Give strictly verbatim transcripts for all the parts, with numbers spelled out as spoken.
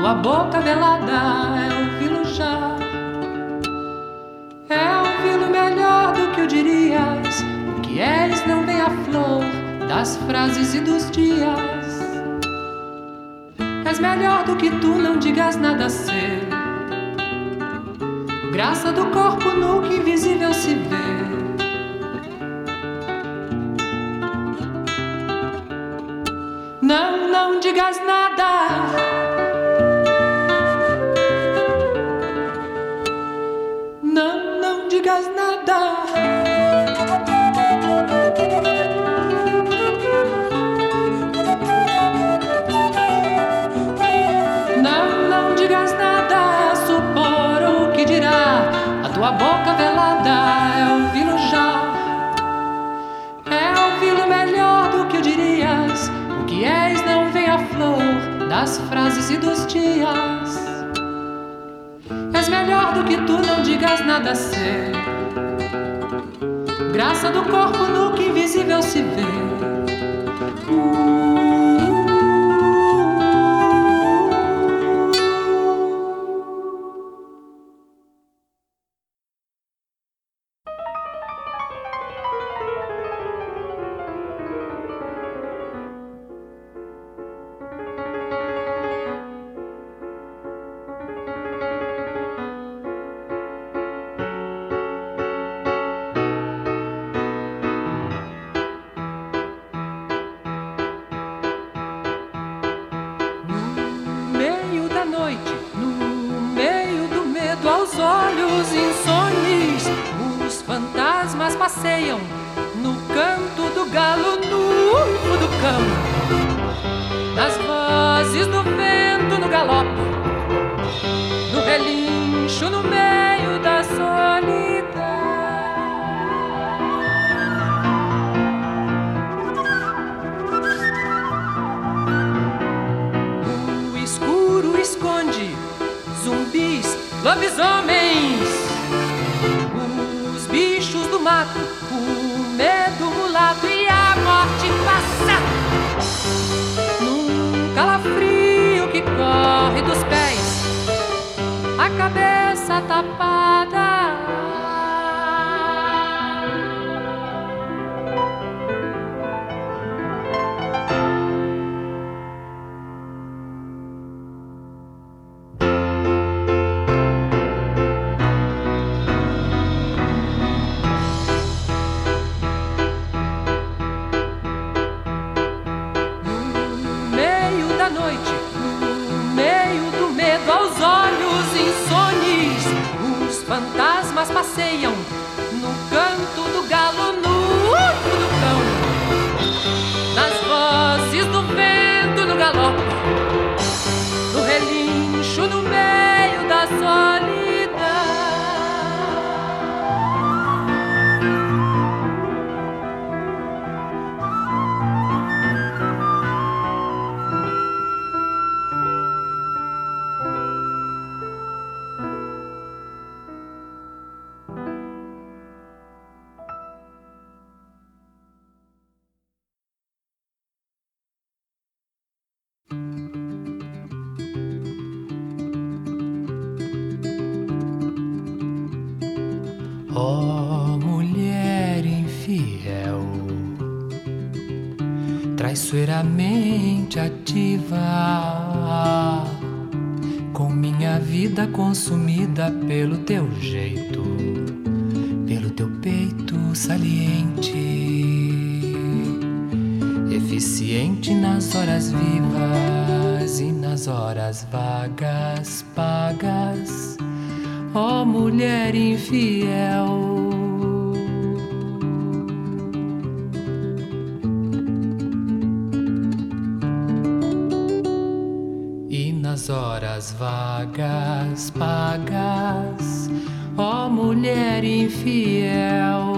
tua boca velada é ouvi-lo já. É ouvi-lo melhor do que o dirias. O que és não vem à flor das frases e dos dias. És melhor do que tu, não digas nada a ser. Graça do corpo nu que invisível se vê. Não, não digas nada. Não, não digas nada. Não, não digas nada. Supor o que dirá. A tua boca velada é ouvi-lo já. É ouvi-lo melhor do que o dirias. O que és não vem à flor das frases e dos dias. És melhor do que tu, não digas nada a ser. Graça do corpo nu que invisível se vê. Passeiam no canto do galo, no uivo do cão, nas vozes do vento no galope, no relincho no meio da solidão. O escuro esconde zumbis, lobisomens, bichos do mato, o medo mulato e a morte passa num calafrio que corre dos pés, a cabeça tapada. Fantasmas passeiam no canto do galo, no uivo do cão, nas vozes do vento no galope, no relincho no meio da solidão. Ó mulher infiel, traiçoeiramente ativa, com minha vida consumida pelo teu jeito, pelo teu peito saliente, eficiente nas horas vivas e nas horas vagas, pagas. Ó mulher infiel, e nas horas vagas, pagas, ó mulher infiel.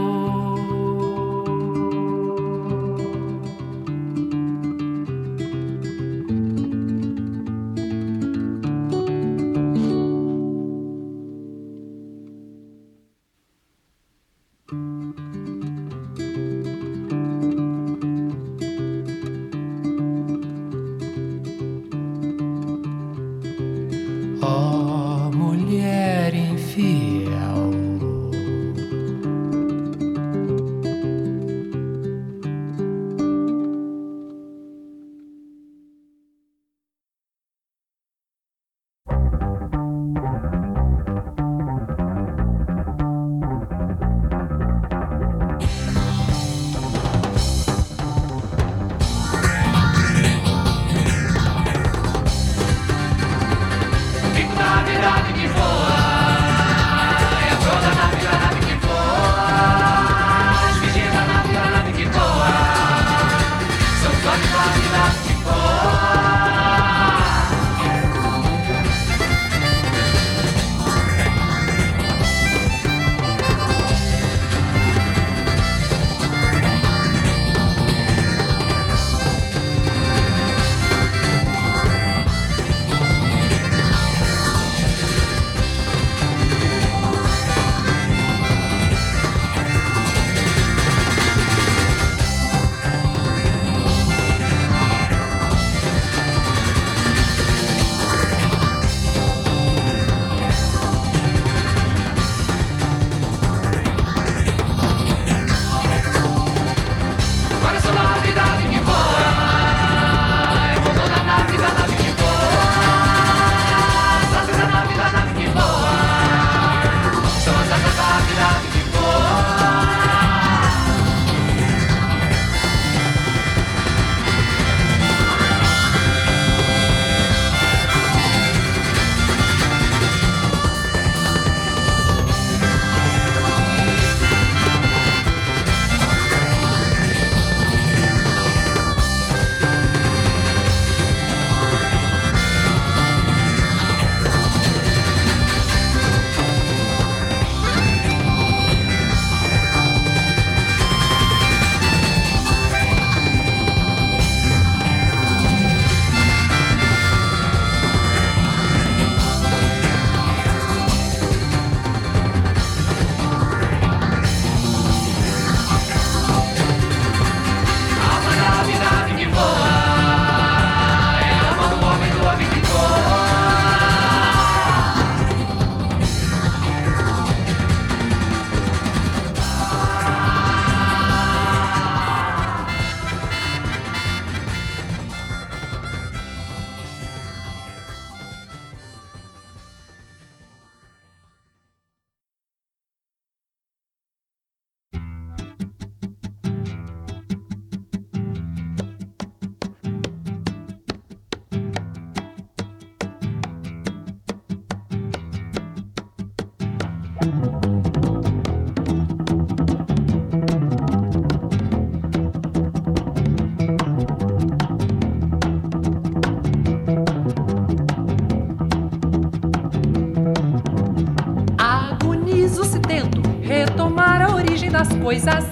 coisas.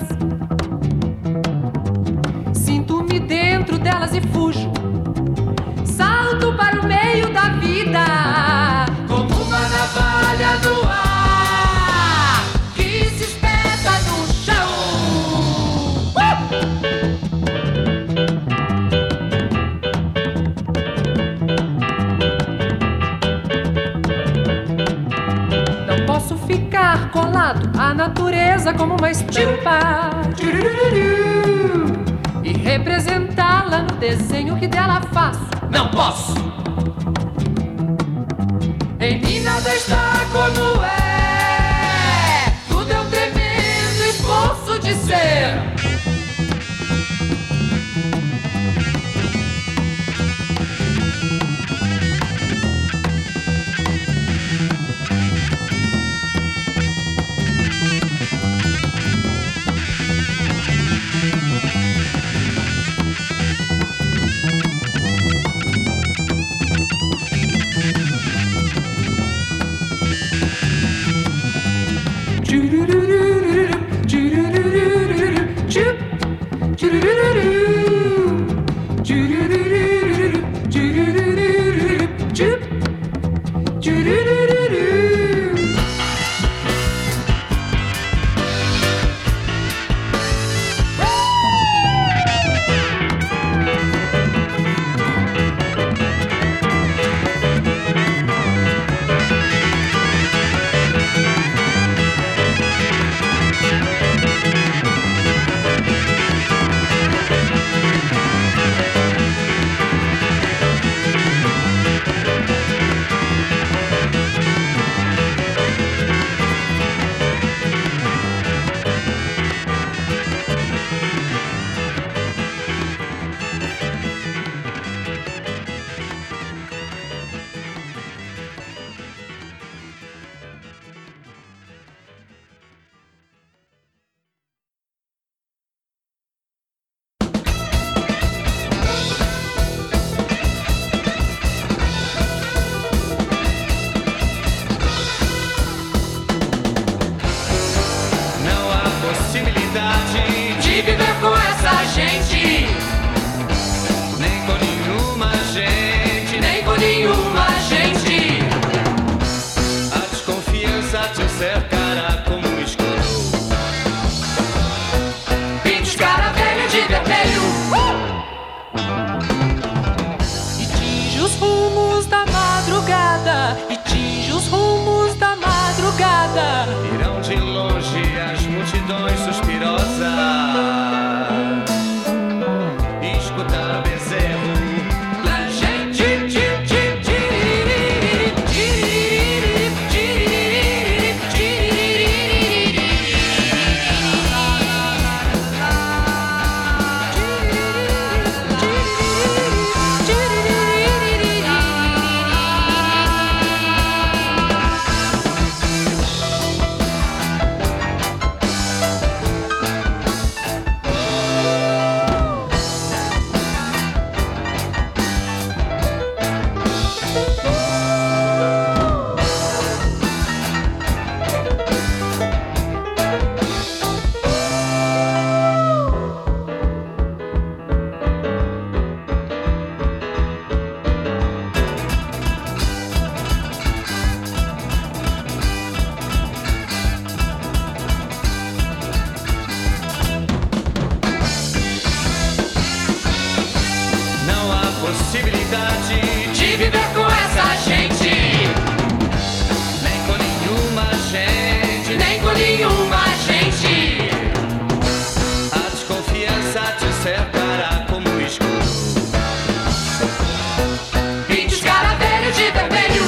Sinto-me dentro delas e fujo. Salto para o meio da vida, como uma navalha no ar que se espeta no chão. Uh! Não posso ficar colado à natureza como uma estampa e representá-la no desenho que dela faço. Não posso. Em mim nada está como é. Tudo é um tremendo esforço de ser. De viver com essa gente, nem com nenhuma gente, nem com nenhuma gente. A desconfiança te cercará como um escudo. Pinte os cara velho de vermelho e tinge os rumos da madrugada, e tinge os rumos da madrugada. Irão de longe as multidões suspirosas. Escutar bezerro de viver com essa gente, nem com nenhuma gente, nem com nenhuma gente. A desconfiança te cercará como um escudo. Pinte os cara velho de vermelho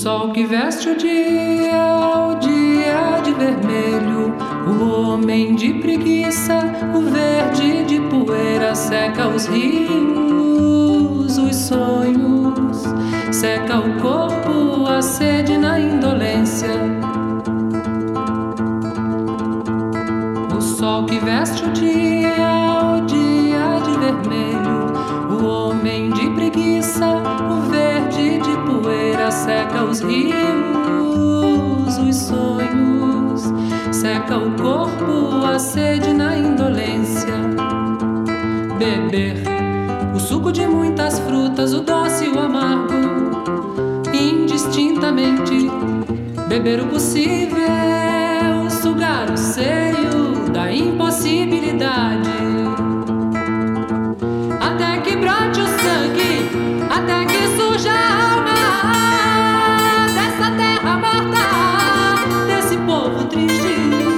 sol que veste o dia, o dia de vermelho, o homem de preguiça, o verde de poeira seca os rios, os sonhos, seca o corpo, a sede na indolência. O sol que veste o dia, o dia de vermelho, o homem de preguiça, o verde de poeira seca os rios, os sonhos, seca o corpo, a sede na indolência. Beber o suco de muitas frutas, o doce e o amargo, indistintamente. Beber o possível, sugar o seio da impossibilidade. Até que brote o sangue, até que surja a alma dessa terra morta, desse povo triste.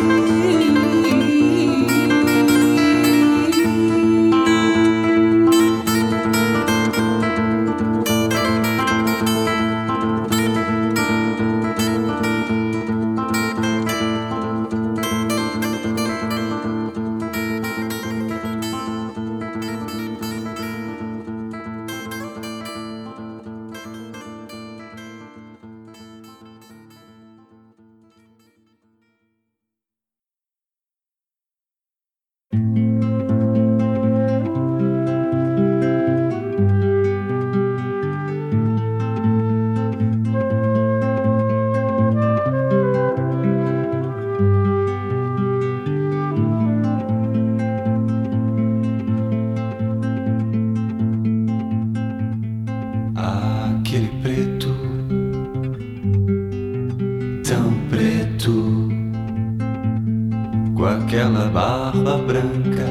Aquela barba branca,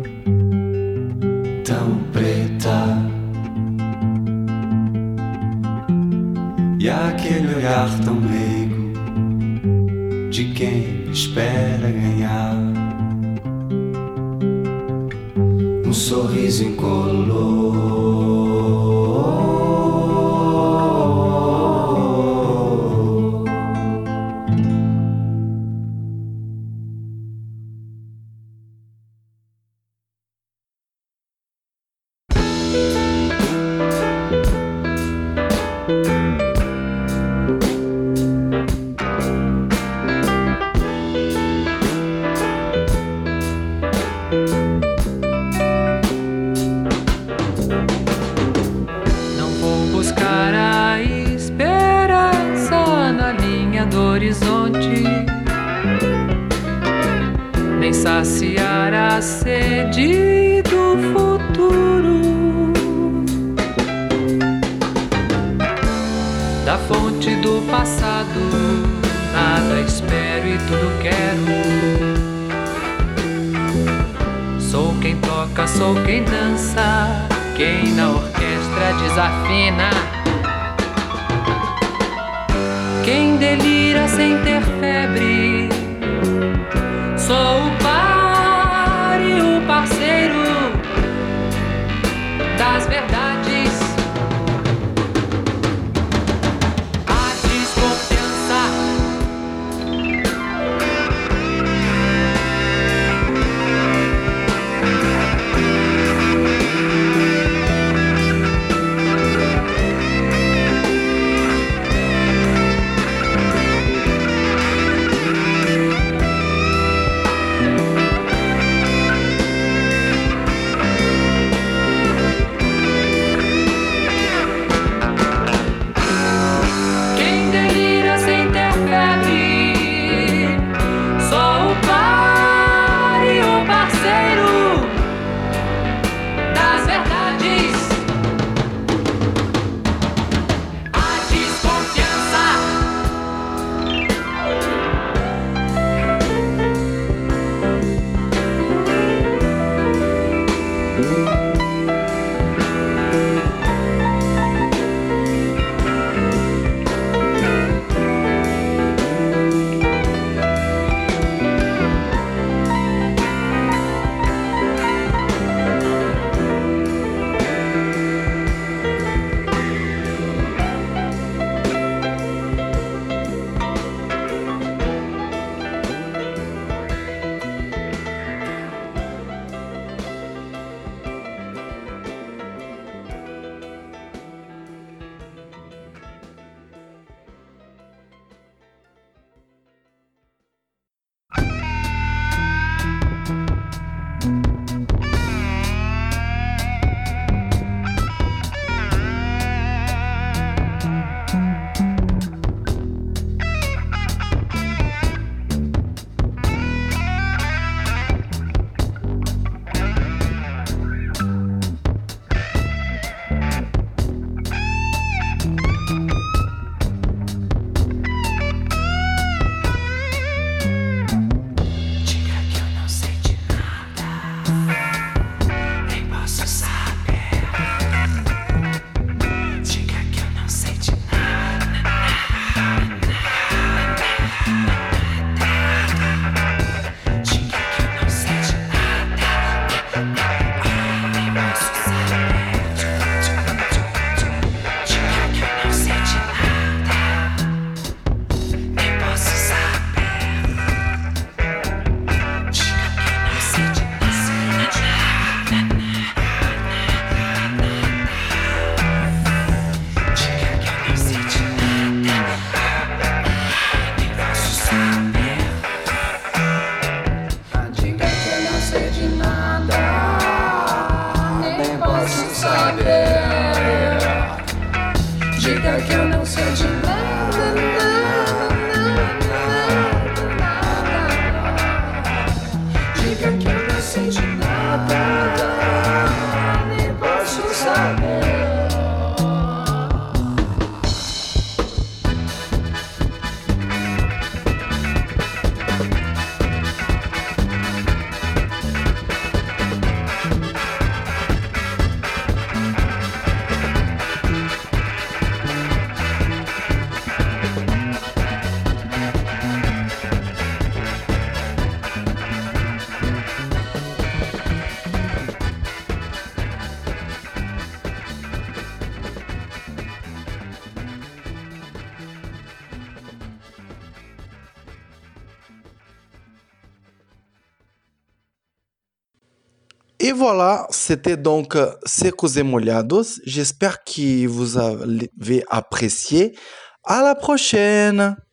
tão preta, e aquele olhar tão meigo de quem espera ganhar um sorriso incolor. Saciar a sede do futuro, da fonte do passado, nada espero e tudo quero. Sou quem toca, sou quem dança, quem na orquestra desafina, quem delira sem ter febre. Sou o par e o parceiro das verdades. A desconfiança, Diga que eu não sei de nada, nada, nada, nada. Diga que eu não sei de nada, nem posso saber. Et voilà, c'était donc Secos et Molhados. J'espère que vous avez apprécié. À la prochaine!